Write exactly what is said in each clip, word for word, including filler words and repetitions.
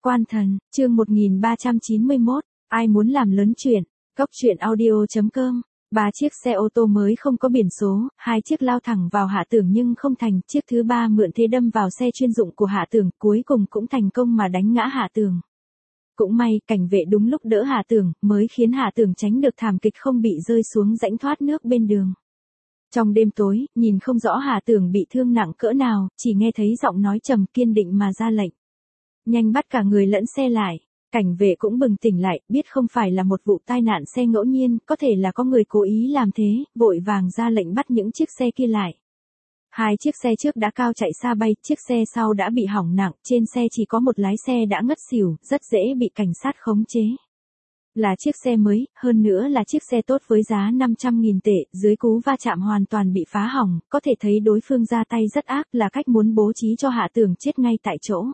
Quan thần, chương một nghìn ba trăm chín mươi mốt, ai muốn làm lớn chuyện, Cốc truyện audio chấm com. Ba chiếc xe ô tô mới không có biển số, hai chiếc lao thẳng vào Hạ Tưởng nhưng không thành, chiếc thứ ba mượn thế đâm vào xe chuyên dụng của Hạ Tưởng, cuối cùng cũng thành công mà đánh ngã Hạ Tưởng. Cũng may, cảnh vệ đúng lúc đỡ Hạ Tưởng, mới khiến Hạ Tưởng tránh được thảm kịch không bị rơi xuống rãnh thoát nước bên đường. Trong đêm tối, nhìn không rõ Hạ Tưởng bị thương nặng cỡ nào, chỉ nghe thấy giọng nói trầm kiên định mà ra lệnh. Nhanh bắt cả người lẫn xe lại. Cảnh vệ cũng bừng tỉnh lại, biết không phải là một vụ tai nạn xe ngẫu nhiên, có thể là có người cố ý làm thế, vội vàng ra lệnh bắt những chiếc xe kia lại. Hai chiếc xe trước đã cao chạy xa bay, chiếc xe sau đã bị hỏng nặng, trên xe chỉ có một lái xe đã ngất xỉu, rất dễ bị cảnh sát khống chế. Là chiếc xe mới, hơn nữa là chiếc xe tốt với giá năm trăm nghìn tệ, dưới cú va chạm hoàn toàn bị phá hỏng, có thể thấy đối phương ra tay rất ác, là cách muốn bố trí cho Hạ Tưởng chết ngay tại chỗ.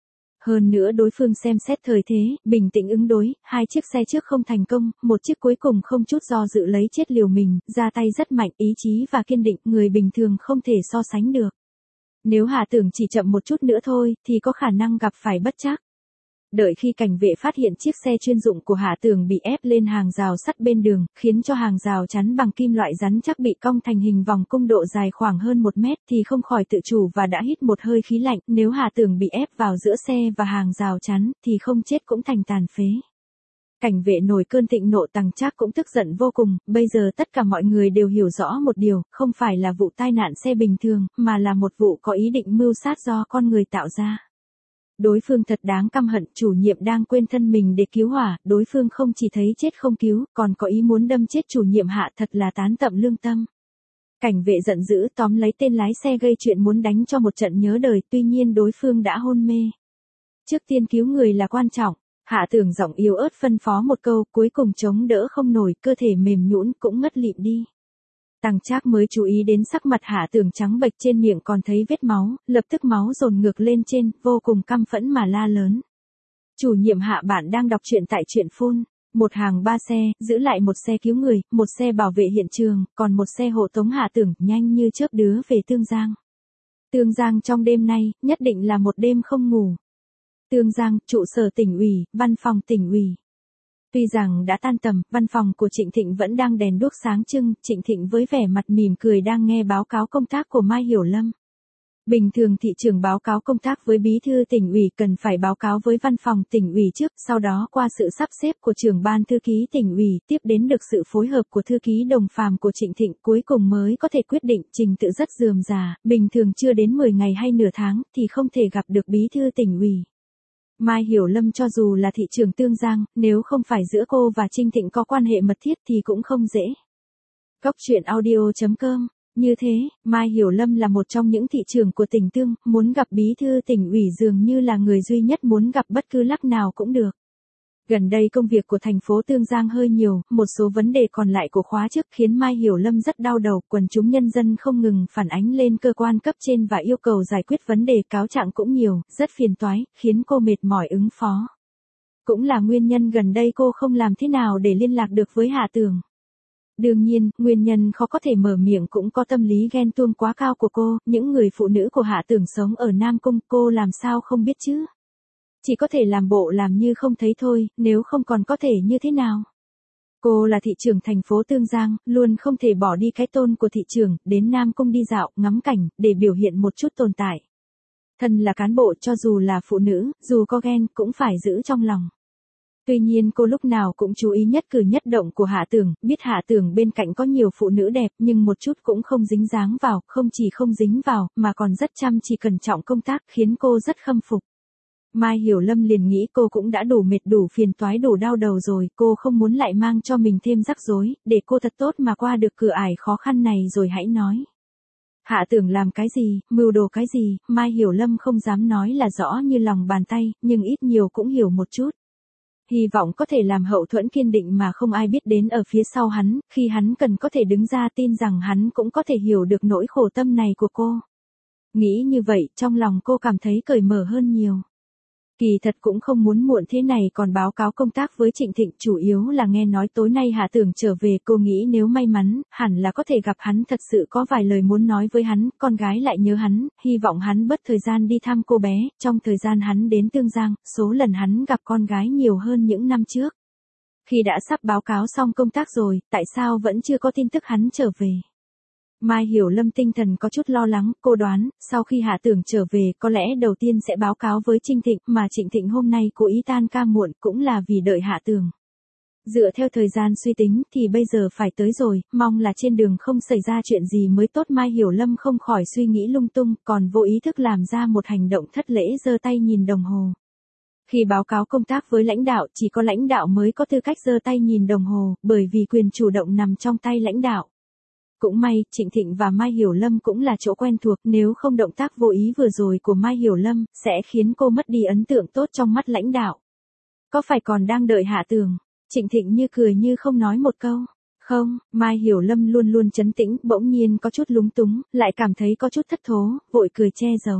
Hơn nữa đối phương xem xét thời thế, bình tĩnh ứng đối, hai chiếc xe trước không thành công, một chiếc cuối cùng không chút do dự lấy chết liều mình, ra tay rất mạnh, ý chí và kiên định, người bình thường không thể so sánh được. Nếu Hạ Tưởng chỉ chậm một chút nữa thôi, thì có khả năng gặp phải bất trắc. Đợi khi cảnh vệ phát hiện chiếc xe chuyên dụng của Hạ Tưởng bị ép lên hàng rào sắt bên đường, khiến cho hàng rào chắn bằng kim loại rắn chắc bị cong thành hình vòng cung độ dài khoảng hơn một mét thì không khỏi tự chủ và đã hít một hơi khí lạnh, nếu Hạ Tưởng bị ép vào giữa xe và hàng rào chắn thì không chết cũng thành tàn phế. Cảnh vệ nổi cơn thịnh nộ Tằng Trác cũng tức giận vô cùng, bây giờ tất cả mọi người đều hiểu rõ một điều, không phải là vụ tai nạn xe bình thường, mà là một vụ có ý định mưu sát do con người tạo ra. Đối phương thật đáng căm hận, chủ nhiệm đang quên thân mình để cứu hỏa, đối phương không chỉ thấy chết không cứu, còn có ý muốn đâm chết chủ nhiệm Hạ, thật là tán tậm lương tâm. Cảnh vệ giận dữ tóm lấy tên lái xe gây chuyện muốn đánh cho một trận nhớ đời, tuy nhiên đối phương đã hôn mê. Trước tiên cứu người là quan trọng. Hạ Tưởng giọng yếu ớt phân phó một câu, cuối cùng chống đỡ không nổi, cơ thể mềm nhũn cũng ngất lịm đi. Tằng Trác mới chú ý đến sắc mặt Hạ Tưởng trắng bệch, trên miệng còn thấy vết máu, lập tức máu dồn ngược lên trên, vô cùng căm phẫn mà la lớn. Chủ nhiệm Hạ, bạn đang đọc truyện tại truyện phun. Một hàng ba xe, giữ lại một xe cứu người, một xe bảo vệ hiện trường, còn một xe hộ tống Hạ Tưởng, nhanh như chớp đưa về Tương Giang. Tương Giang trong đêm nay, nhất định là một đêm không ngủ. Tương Giang, trụ sở tỉnh ủy, văn phòng tỉnh ủy. Tuy rằng đã tan tầm, văn phòng của Trịnh Thịnh vẫn đang đèn đuốc sáng trưng, Trịnh Thịnh với vẻ mặt mỉm cười đang nghe báo cáo công tác của Mai Hiểu Lâm. Bình thường thị trưởng báo cáo công tác với bí thư tỉnh ủy cần phải báo cáo với văn phòng tỉnh ủy trước, sau đó qua sự sắp xếp của trưởng ban thư ký tỉnh ủy, tiếp đến được sự phối hợp của thư ký đồng phàm của Trịnh Thịnh, cuối cùng mới có thể quyết định. Trình tự rất rườm rà, bình thường chưa đến mười ngày hay nửa tháng thì không thể gặp được bí thư tỉnh ủy. Mai Hiểu Lâm cho dù là thị trưởng Tương Giang, nếu không phải giữa cô và Trinh Thịnh có quan hệ mật thiết thì cũng không dễ. Cốc truyện audio chấm com. Như thế, Mai Hiểu Lâm là một trong những thị trưởng của tỉnh Tương, muốn gặp bí thư tỉnh ủy dường như là người duy nhất muốn gặp bất cứ lúc nào cũng được. Gần đây công việc của thành phố Tương Giang hơi nhiều, một số vấn đề còn lại của khóa trước khiến Mai Hiểu Lâm rất đau đầu, quần chúng nhân dân không ngừng phản ánh lên cơ quan cấp trên và yêu cầu giải quyết vấn đề, cáo trạng cũng nhiều, rất phiền toái, khiến cô mệt mỏi ứng phó. Cũng là nguyên nhân gần đây cô không làm thế nào để liên lạc được với Hạ Tưởng. Đương nhiên, nguyên nhân khó có thể mở miệng cũng có tâm lý ghen tuông quá cao của cô, những người phụ nữ của Hạ Tưởng sống ở Nam Cung, cô làm sao không biết chứ? Chỉ có thể làm bộ làm như không thấy thôi, nếu không còn có thể như thế nào? Cô là thị trưởng thành phố Tương Giang, luôn không thể bỏ đi cái tôn của thị trưởng, đến Nam Cung đi dạo, ngắm cảnh, để biểu hiện một chút tồn tại. Thân là cán bộ, cho dù là phụ nữ, dù có ghen, cũng phải giữ trong lòng. Tuy nhiên cô lúc nào cũng chú ý nhất cử nhất động của Hạ Tưởng, biết Hạ Tưởng bên cạnh có nhiều phụ nữ đẹp nhưng một chút cũng không dính dáng vào, không chỉ không dính vào, mà còn rất chăm chỉ cẩn trọng công tác, khiến cô rất khâm phục. Mai Hiểu Lâm liền nghĩ cô cũng đã đủ mệt đủ phiền toái đủ đau đầu rồi, cô không muốn lại mang cho mình thêm rắc rối, để cô thật tốt mà qua được cửa ải khó khăn này rồi hãy nói. Hạ Tưởng làm cái gì, mưu đồ cái gì, Mai Hiểu Lâm không dám nói là rõ như lòng bàn tay, nhưng ít nhiều cũng hiểu một chút. Hy vọng có thể làm hậu thuẫn kiên định mà không ai biết đến ở phía sau hắn, khi hắn cần có thể đứng ra, tin rằng hắn cũng có thể hiểu được nỗi khổ tâm này của cô. Nghĩ như vậy, trong lòng cô cảm thấy cởi mở hơn nhiều. Kỳ thật cũng không muốn muộn thế này còn báo cáo công tác với Trịnh Thịnh, chủ yếu là nghe nói tối nay Hạ Tưởng trở về, cô nghĩ nếu may mắn, hẳn là có thể gặp hắn, thật sự có vài lời muốn nói với hắn, con gái lại nhớ hắn, hy vọng hắn bớt thời gian đi thăm cô bé, trong thời gian hắn đến Tương Giang, số lần hắn gặp con gái nhiều hơn những năm trước. Khi đã sắp báo cáo xong công tác rồi, tại sao vẫn chưa có tin tức hắn trở về? Mai Hiểu Lâm tinh thần có chút lo lắng, cô đoán, sau khi Hạ Tưởng trở về, có lẽ đầu tiên sẽ báo cáo với Trịnh Thịnh, mà Trịnh Thịnh hôm nay cố ý tan ca muộn cũng là vì đợi Hạ Tưởng. Dựa theo thời gian suy tính thì bây giờ phải tới rồi, mong là trên đường không xảy ra chuyện gì mới tốt. Mai Hiểu Lâm không khỏi suy nghĩ lung tung, còn vô ý thức làm ra một hành động thất lễ, giơ tay nhìn đồng hồ. Khi báo cáo công tác với lãnh đạo, chỉ có lãnh đạo mới có tư cách giơ tay nhìn đồng hồ, bởi vì quyền chủ động nằm trong tay lãnh đạo. Cũng may, Trịnh Thịnh và Mai Hiểu Lâm cũng là chỗ quen thuộc, nếu không động tác vô ý vừa rồi của Mai Hiểu Lâm, sẽ khiến cô mất đi ấn tượng tốt trong mắt lãnh đạo. Có phải còn đang đợi Hạ Tưởng? Trịnh Thịnh như cười như không nói một câu. Không, Mai Hiểu Lâm luôn luôn trấn tĩnh, bỗng nhiên có chút lúng túng, lại cảm thấy có chút thất thố, vội cười che giấu.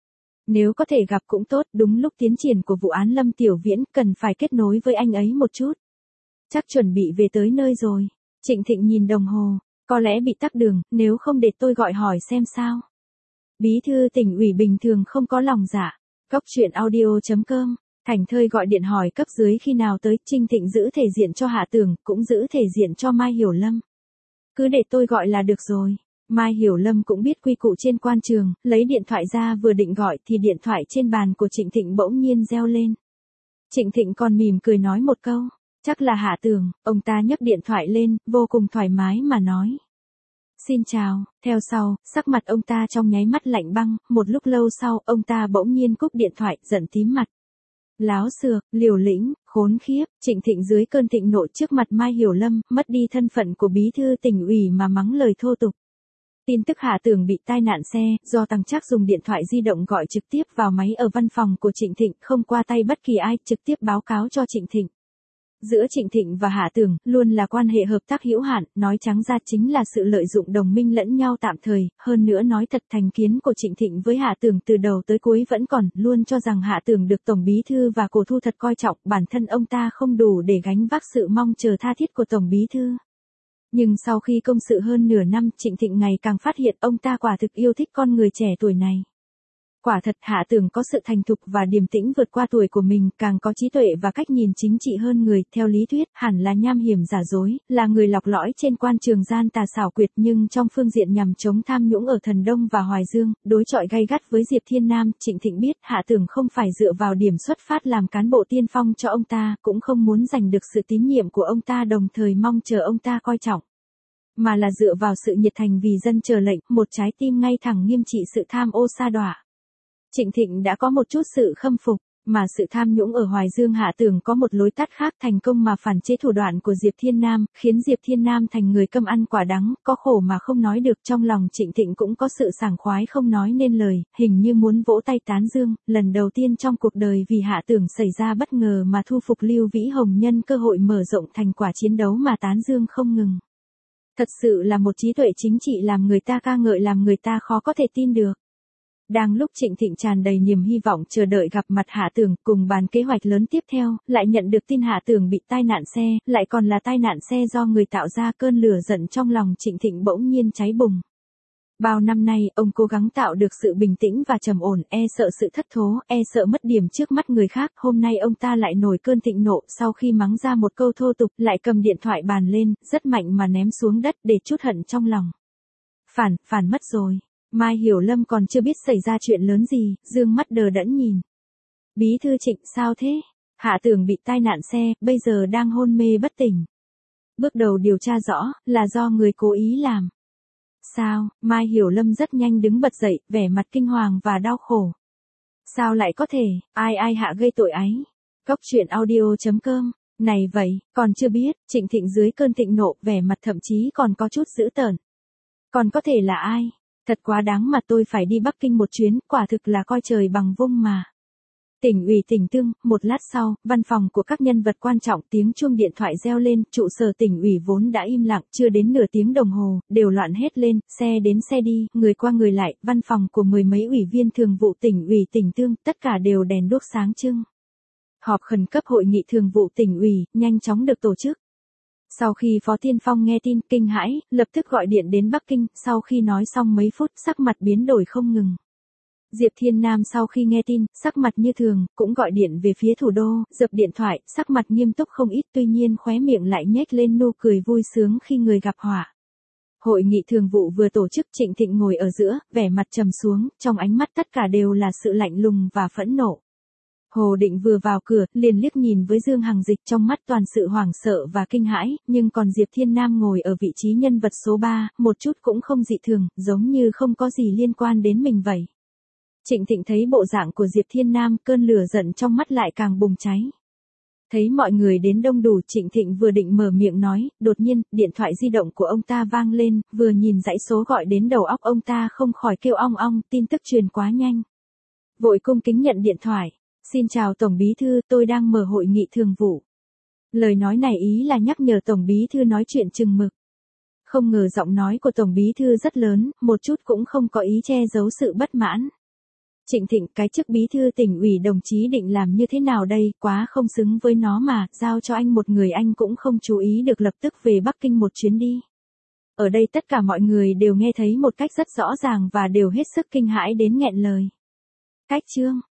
Nếu có thể gặp cũng tốt, đúng lúc tiến triển của vụ án Lâm Tiểu Viễn, cần phải kết nối với anh ấy một chút. Chắc chuẩn bị về tới nơi rồi. Trịnh Thịnh nhìn đồng hồ. Có lẽ bị tắc đường, nếu không để tôi gọi hỏi xem sao. Bí thư tỉnh ủy bình thường không có lòng dạ. Cóc truyện audio chấm com. Thành Thơi gọi điện hỏi cấp dưới khi nào tới, Trịnh Thịnh giữ thể diện cho Hạ Tưởng, cũng giữ thể diện cho Mai Hiểu Lâm. Cứ để tôi gọi là được rồi. Mai Hiểu Lâm cũng biết quy củ trên quan trường, lấy điện thoại ra vừa định gọi thì điện thoại trên bàn của Trịnh Thịnh bỗng nhiên reo lên. Trịnh Thịnh còn mỉm cười nói một câu. Chắc là Hạ Tưởng, ông ta nhấc điện thoại lên, vô cùng thoải mái mà nói. Xin chào, theo sau, sắc mặt ông ta trong nháy mắt lạnh băng, một lúc lâu sau, ông ta bỗng nhiên cúp điện thoại, giận tím mặt. Láo xược, liều lĩnh, khốn khiếp, Trịnh Thịnh dưới cơn thịnh nộ trước mặt Mai Hiểu Lâm, mất đi thân phận của bí thư tỉnh ủy mà mắng lời thô tục. Tin tức Hạ Tưởng bị tai nạn xe, do Tăng Trác dùng điện thoại di động gọi trực tiếp vào máy ở văn phòng của Trịnh Thịnh, không qua tay bất kỳ ai, trực tiếp báo cáo cho Trịnh Thịnh. Giữa Trịnh Thịnh và Hạ Tưởng, luôn là quan hệ hợp tác hữu hạn, nói trắng ra chính là sự lợi dụng đồng minh lẫn nhau tạm thời, hơn nữa nói thật thành kiến của Trịnh Thịnh với Hạ Tưởng từ đầu tới cuối vẫn còn, luôn cho rằng Hạ Tưởng được Tổng Bí Thư và Cổ Thu thật coi trọng, bản thân ông ta không đủ để gánh vác sự mong chờ tha thiết của Tổng Bí Thư. Nhưng sau khi công sự hơn nửa năm, Trịnh Thịnh ngày càng phát hiện ông ta quả thực yêu thích con người trẻ tuổi này. Quả thật Hạ Tưởng có sự thành thục và điềm tĩnh vượt qua tuổi của mình, càng có trí tuệ và cách nhìn chính trị hơn người, theo lý thuyết, hẳn là nham hiểm giả dối, là người lọc lõi trên quan trường gian tà xảo quyệt, nhưng trong phương diện nhằm chống tham nhũng ở Thần Đông và Hoài Dương, đối chọi gay gắt với Diệp Thiên Nam, Trịnh Thịnh biết Hạ Tưởng không phải dựa vào điểm xuất phát làm cán bộ tiên phong cho ông ta, cũng không muốn giành được sự tín nhiệm của ông ta đồng thời mong chờ ông ta coi trọng. Mà là dựa vào sự nhiệt thành vì dân chờ lệnh, một trái tim ngay thẳng nghiêm trị sự tham ô sa đọa. Trịnh Thịnh đã có một chút sự khâm phục, mà sự tham nhũng ở Hoài Dương Hạ Tưởng có một lối tắt khác, thành công mà phản chế thủ đoạn của Diệp Thiên Nam, khiến Diệp Thiên Nam thành người câm ăn quả đắng, có khổ mà không nói được. Trong lòng Trịnh Thịnh cũng có sự sảng khoái không nói nên lời, hình như muốn vỗ tay tán dương, lần đầu tiên trong cuộc đời vì Hạ Tưởng xảy ra bất ngờ mà thu phục Lưu Vĩ Hồng nhân cơ hội mở rộng thành quả chiến đấu mà tán dương không ngừng. Thật sự là một trí tuệ chính trị làm người ta ca ngợi, làm người ta khó có thể tin được. Đang lúc Trịnh Thịnh tràn đầy niềm hy vọng chờ đợi gặp mặt Hạ Tưởng cùng bàn kế hoạch lớn tiếp theo, lại nhận được tin Hạ Tưởng bị tai nạn xe, lại còn là tai nạn xe do người tạo ra. Cơn lửa giận trong lòng Trịnh Thịnh bỗng nhiên cháy bùng. Bao năm nay, ông cố gắng tạo được sự bình tĩnh và trầm ổn, e sợ sự thất thố, e sợ mất điểm trước mắt người khác. Hôm nay ông ta lại nổi cơn thịnh nộ, sau khi mắng ra một câu thô tục, lại cầm điện thoại bàn lên, rất mạnh mà ném xuống đất để trút hận trong lòng. Phản, phản mất rồi. Mai Hiểu Lâm còn chưa biết xảy ra chuyện lớn gì, dương mắt đờ đẫn nhìn. Bí thư Trịnh, sao thế? Hạ Tưởng bị tai nạn xe, bây giờ đang hôn mê bất tỉnh. Bước đầu điều tra rõ, là do người cố ý làm. Sao? Mai Hiểu Lâm rất nhanh đứng bật dậy, vẻ mặt kinh hoàng và đau khổ. Sao lại có thể, ai ai hạ gây tội ấy? Cóc truyện audio chấm com. Này vậy, còn chưa biết, Trịnh Thịnh dưới cơn thịnh nộ, vẻ mặt thậm chí còn có chút dữ tợn. Còn có thể là ai? Thật quá đáng mà tôi phải đi Bắc Kinh một chuyến, quả thực là coi trời bằng vung mà. Tỉnh ủy Tỉnh Tương, một lát sau, văn phòng của các nhân vật quan trọng tiếng chuông điện thoại reo lên, trụ sở tỉnh ủy vốn đã im lặng, chưa đến nửa tiếng đồng hồ, đều loạn hết lên, xe đến xe đi, người qua người lại, văn phòng của mười mấy ủy viên thường vụ tỉnh ủy Tỉnh Tương, tất cả đều đèn đuốc sáng trưng. Họp khẩn cấp hội nghị thường vụ tỉnh ủy, nhanh chóng được tổ chức. Sau khi Phó Thiên Phong nghe tin, kinh hãi, lập tức gọi điện đến Bắc Kinh, sau khi nói xong mấy phút, sắc mặt biến đổi không ngừng. Diệp Thiên Nam sau khi nghe tin, sắc mặt như thường, cũng gọi điện về phía thủ đô, dập điện thoại, sắc mặt nghiêm túc không ít, tuy nhiên khóe miệng lại nhếch lên nụ cười vui sướng khi người gặp họa. Hội nghị thường vụ vừa tổ chức, Trịnh Thịnh ngồi ở giữa, vẻ mặt trầm xuống, trong ánh mắt tất cả đều là sự lạnh lùng và phẫn nộ. Hồ Định vừa vào cửa, liền liếc nhìn với Dương Hằng Dịch, trong mắt toàn sự hoảng sợ và kinh hãi, nhưng còn Diệp Thiên Nam ngồi ở vị trí nhân vật số ba, một chút cũng không dị thường, giống như không có gì liên quan đến mình vậy. Trịnh Thịnh thấy bộ dạng của Diệp Thiên Nam, cơn lửa giận trong mắt lại càng bùng cháy. Thấy mọi người đến đông đủ, Trịnh Thịnh vừa định mở miệng nói, đột nhiên, điện thoại di động của ông ta vang lên, vừa nhìn dãy số gọi đến đầu óc ông ta không khỏi kêu ong ong, tin tức truyền quá nhanh. Vội cung kính nhận điện thoại. Xin chào Tổng Bí Thư, tôi đang mở hội nghị thường vụ. Lời nói này ý là nhắc nhở Tổng Bí Thư nói chuyện chừng mực. Không ngờ giọng nói của Tổng Bí Thư rất lớn, một chút cũng không có ý che giấu sự bất mãn. Trịnh Thịnh, cái chức Bí Thư tỉnh ủy đồng chí định làm như thế nào đây, quá không xứng với nó mà, giao cho anh một người anh cũng không chú ý được lập tức về Bắc Kinh một chuyến đi. Ở đây tất cả mọi người đều nghe thấy một cách rất rõ ràng và đều hết sức kinh hãi đến nghẹn lời. Cách chương